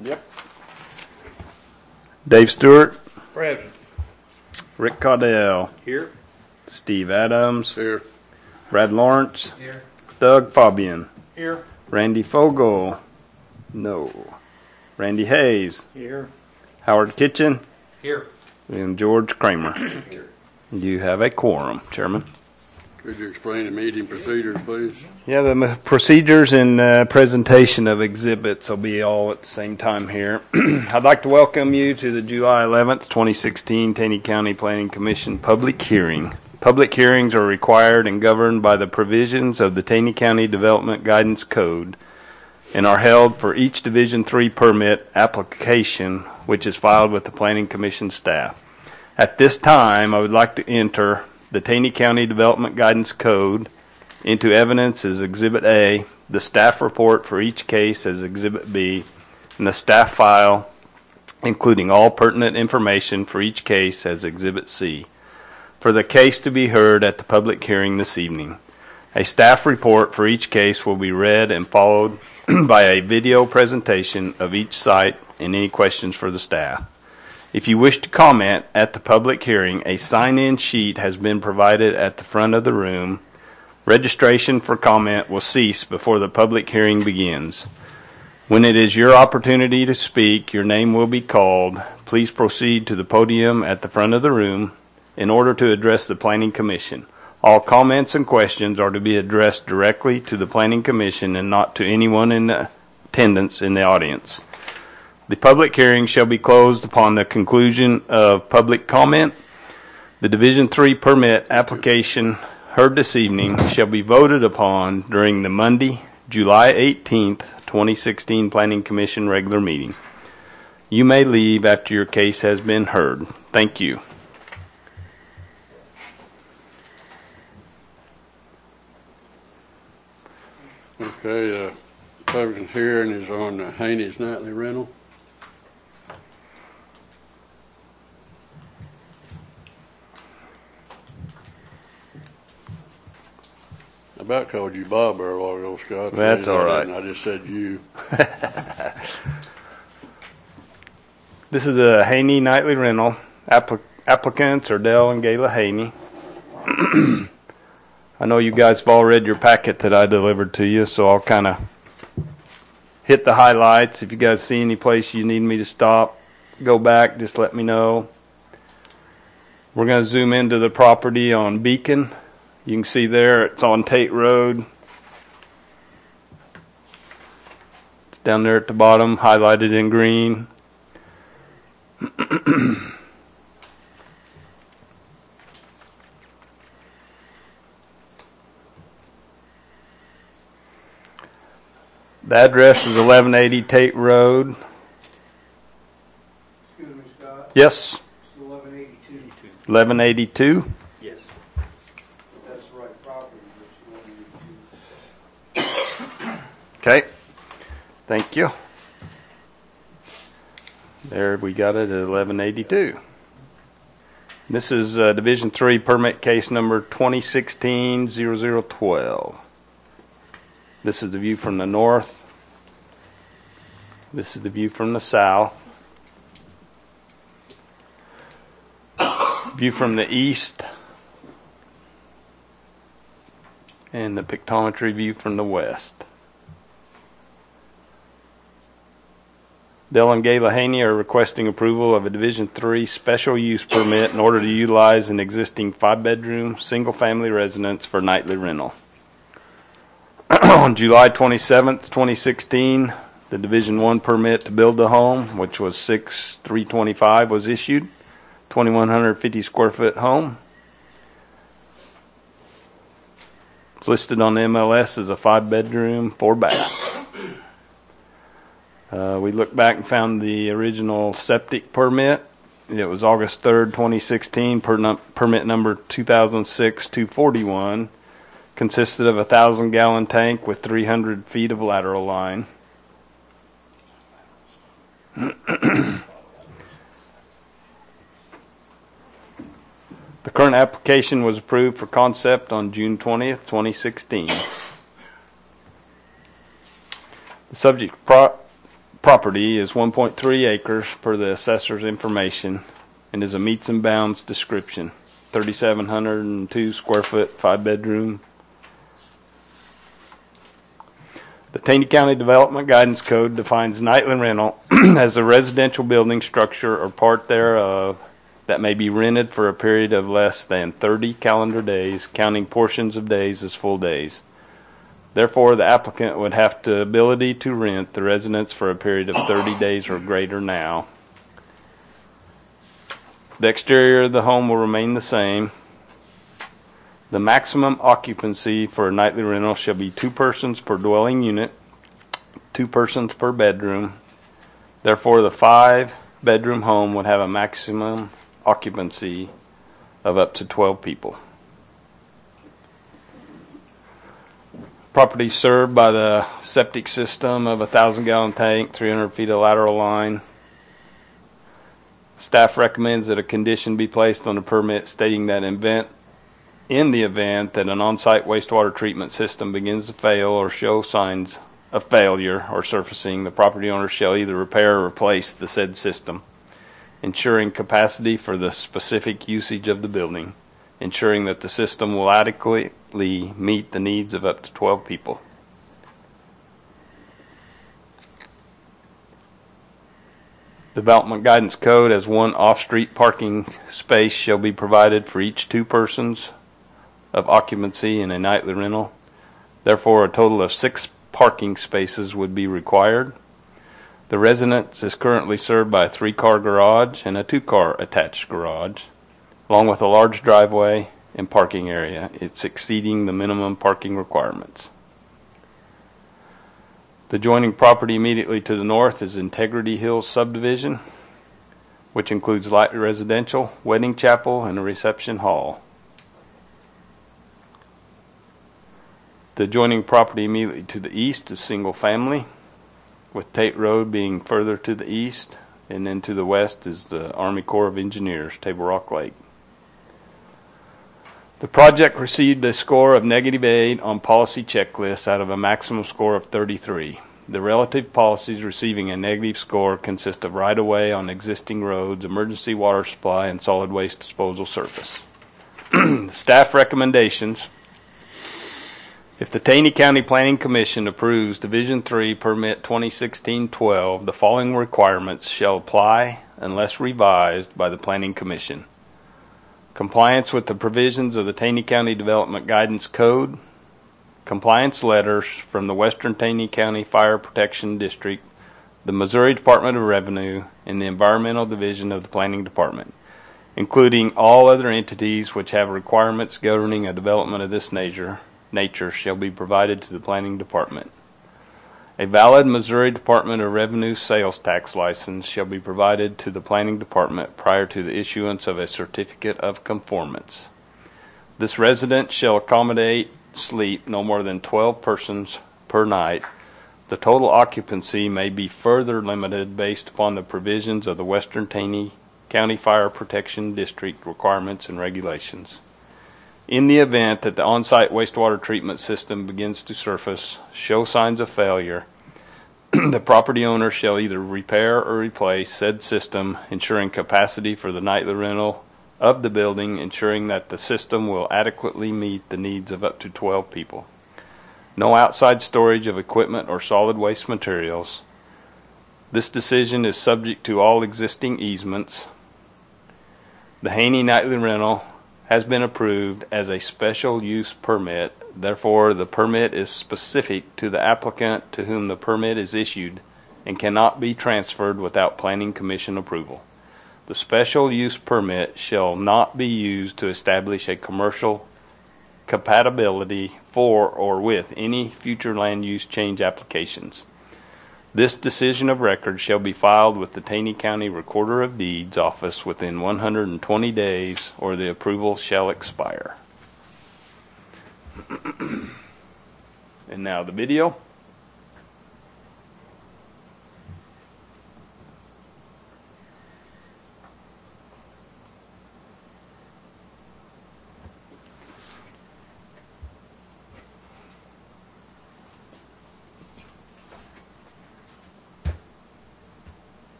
Yep. Dave Stewart. Present. Rick Caudell. Here. Steve Adams. Here. Brad Lawrence. Here. Doug Fabian. Here. Randy Fogel. No. Randy Hayes. Here. Howard Kitchen. Here. And George Kramer. Here. You have a quorum, Chairman. Could you explain the meeting procedures, please? Yeah, the procedures and presentation of exhibits will be all at the same time here. I'd like to welcome you to the July 11th, 2016 Taney County Planning Commission public hearing. Public hearings are required and governed by the provisions of the Taney County Development Guidance Code and are held for each Division III permit application which is filed with the Planning Commission staff. At this time, I would like to enter the Taney County Development Guidance Code into evidence as Exhibit A, the staff report for each case as Exhibit B, and the staff file, including all pertinent information for each case as Exhibit C. For the case to be heard at the public hearing this evening, a staff report for each case will be read and followed by a video presentation of each site and any questions for the staff. If you wish to comment at the public hearing, a sign-in sheet has been provided at the front of the room. Registration for comment will cease before the public hearing begins. When it is your opportunity to speak, your name will be called. Please proceed to the podium at the front of the room in order to address the Planning Commission. All comments and questions are to be addressed directly to the Planning Commission and not to anyone in attendance in the audience. The public hearing shall be closed upon the conclusion of public comment. The Division III permit application heard this evening shall be voted upon during the Monday, July 18th, 2016 Planning Commission regular meeting. You may leave after your case has been heard. Thank you. Okay, public hearing is on Haney's Nightly Rental. I about called you Bob there a while ago, Scott. That's all right. I just said you. This is a Haney Nightly Rental. Applicants are Dell and Gayla Haney. I know you guys have all read your packet that I delivered to you, so I'll kind of hit the highlights. If you guys see any place you need me to stop, go back, just let me know. We're going to zoom into the property on Beacon. You can see there, it's on Tate Road. It's down there at the bottom, highlighted in green. The address is 1180 Tate Road. Excuse me, Scott. Yes? 1182. 1182? Yes. That's the right property, but 1182. Okay. Thank you. There we got it at 1182. This is Division III permit case number 2016-0012. This is the view from the north. This is the view from the south. View from the east. And the pictometry view from the west. Dell and Gayla Haney are requesting approval of a Division III special use permit in order to utilize an existing 5-bedroom single-family residence for nightly rental. On July 27th, 2016, the Division I permit to build the home, which was 6/3/25, was issued. 2,150 square foot home. It's listed on the MLS as a 5-bedroom, 4-bath. We looked back and found the original septic permit. It was August 3rd, 2016, permit number 2006-241. Consisted of a 1,000-gallon tank with 300 feet of lateral line. The current application was approved for concept on June 20th, 2016. The subject property property is 1.3 acres per the assessor's information and is a meets and bounds description. 3,702 square foot, 5-bedroom. The Taney County Development Guidance Code defines nightly rental as a residential building structure or part thereof that may be rented for a period of less than 30 calendar days, counting portions of days as full days. Therefore, the applicant would have the ability to rent the residence for a period of 30 days or greater now. The exterior of the home will remain the same. The maximum occupancy for a nightly rental shall be 2 persons per dwelling unit, 2 persons per bedroom. Therefore, the 5-bedroom home would have a maximum occupancy of up to 12 people. Property served by the septic system of a 1,000-gallon tank, 300 feet of lateral line. Staff recommends that a condition be placed on the permit stating that in the event that an on-site wastewater treatment system begins to fail or show signs of failure or surfacing, the property owner shall either repair or replace the said system, ensuring capacity for the specific usage of the building, ensuring that the system will adequately meet the needs of up to 12 people. Development Guidance Code as 1 off-street parking space shall be provided for each 2 persons of occupancy in a nightly rental. Therefore, a total of 6 parking spaces would be required. The residence is currently served by a 3-car garage and a 2-car attached garage, along with a large driveway and parking area. It's exceeding the minimum parking requirements. The adjoining property immediately to the north is Integrity Hills subdivision, which includes light residential, wedding chapel, and a reception hall. The adjoining property immediately to the east is single family, with Tate Road being further to the east, and then to the west is the Army Corps of Engineers, Table Rock Lake. The project received a score of -8 on policy checklists out of a maximum score of 33. The relative policies receiving a negative score consist of right-of-way on existing roads, emergency water supply, and solid waste disposal service. Staff recommendations. If the Taney County Planning Commission approves Division 3 Permit 2016-12, the following requirements shall apply unless revised by the Planning Commission. Compliance with the provisions of the Taney County Development Guidance Code, compliance letters from the Western Taney County Fire Protection District, the Missouri Department of Revenue, and the Environmental Division of the Planning Department, including all other entities which have requirements governing a development of this nature shall be provided to the Planning Department. A valid Missouri Department of Revenue sales tax license shall be provided to the Planning Department prior to the issuance of a certificate of conformance. This residence shall accommodate sleep no more than 12 persons per night. The total occupancy may be further limited based upon the provisions of the Western Taney County Fire Protection District requirements and regulations. In the event that the on-site wastewater treatment system begins to surface, show signs of failure, the property owner shall either repair or replace said system, ensuring capacity for the nightly rental of the building, ensuring that the system will adequately meet the needs of up to 12 people. No outside storage of equipment or solid waste materials. This decision is subject to all existing easements. The Haney nightly rental has been approved as a special use permit. Therefore, the permit is specific to the applicant to whom the permit is issued and cannot be transferred without Planning Commission approval. The special use permit shall not be used to establish a commercial compatibility for or with any future land use change applications. This decision of record shall be filed with the Taney County Recorder of Deeds office within 120 days, or the approval shall expire. And now the video.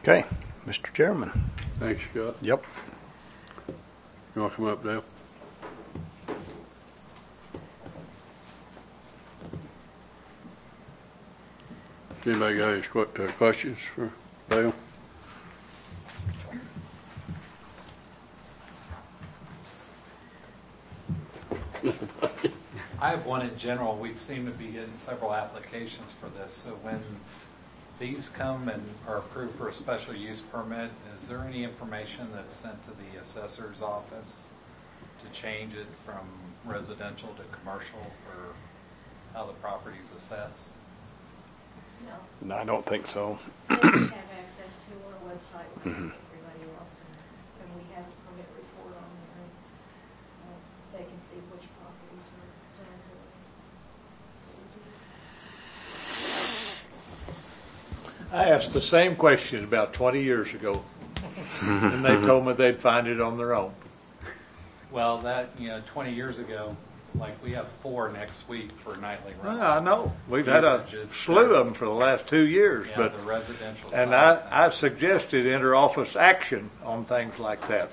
Okay, Mr. Chairman. Thanks, Scott. Yep. You want to come up, Dale? Anybody got any questions for Dale? I have one in general. We seem to be getting several applications for this. So when these come and are approved for a special use permit, is there any information that's sent to the assessor's office to change it from residential to commercial for how the property's assessed? No, No, I don't think so. they have access to our website like everybody else, and we have a permit report on there. They can see which properties are zoned. I asked the same question about 20 years ago, and they told me they'd find it on their own. Well, that, 20 years ago, like we have 4 next week for nightly Well, rental. I know. We've had a Usage is- slew of them for the last 2 years, Yeah, but the residential and side. I suggested interoffice action on things like that.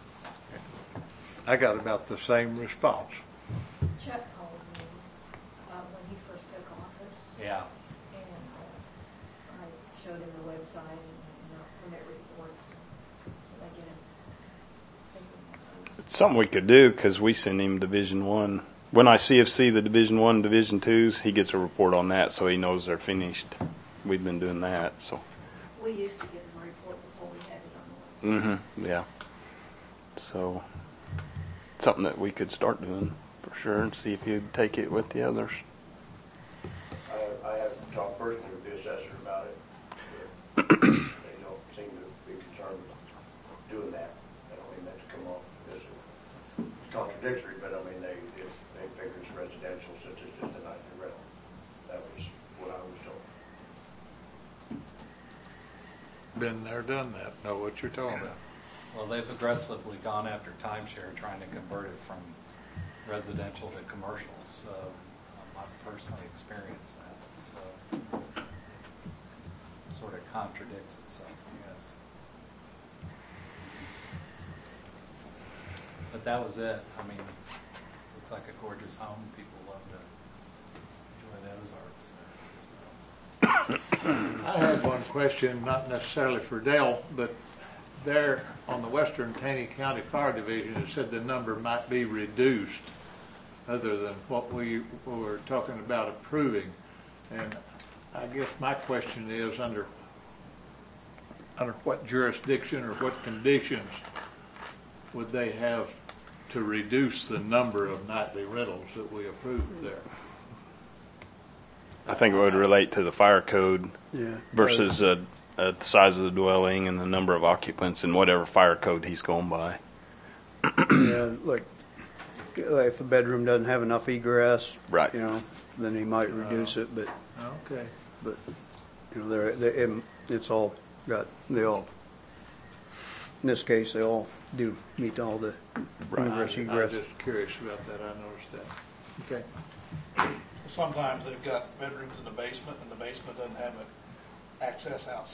I got about the same response. Chuck called me when he first took office, Yeah. and I showed him the website and our permit reports, so they get him thinking. It's something we could do because we send him Division 1. When I CFC the Division 1, Division 2s, he gets a report on that so he knows they're finished. We've been doing that, so. We used to get him a report before we had it on the website. Yeah. So, something that we could start doing for sure and see if he'd take it with the others. I haven't talked personally with the assessor about it. But they don't seem to be concerned with doing that. I don't mean that to come off as contradictory, but I mean, they figure it's residential since it's just a nightly rental. That was what I was told. Been there, done that. Know what you're talking about. Well, they've aggressively gone after timeshare, trying to convert it from residential to commercial. So I've personally experienced that. So it sort of contradicts itself, I guess. But that was it. I mean, looks like a gorgeous home. People love to enjoy those arts there. I had one question, not necessarily for Dale, but there on the Western Taney County Fire Division, it said the number might be reduced other than what we were talking about approving. And I guess my question is under what jurisdiction or what conditions would they have to reduce the number of nightly rentals that we approved there? I think it would relate to the fire code Yeah. versus the size of the dwelling and the number of occupants and whatever fire code he's going by. Yeah, like if a bedroom doesn't have enough egress, Right. then he might reduce it. But Okay. it's all in this case they all do meet all the ingress I'm egress. just curious about that. I noticed that. Okay. Sometimes they've got bedrooms in the basement, and the basement doesn't have access outside.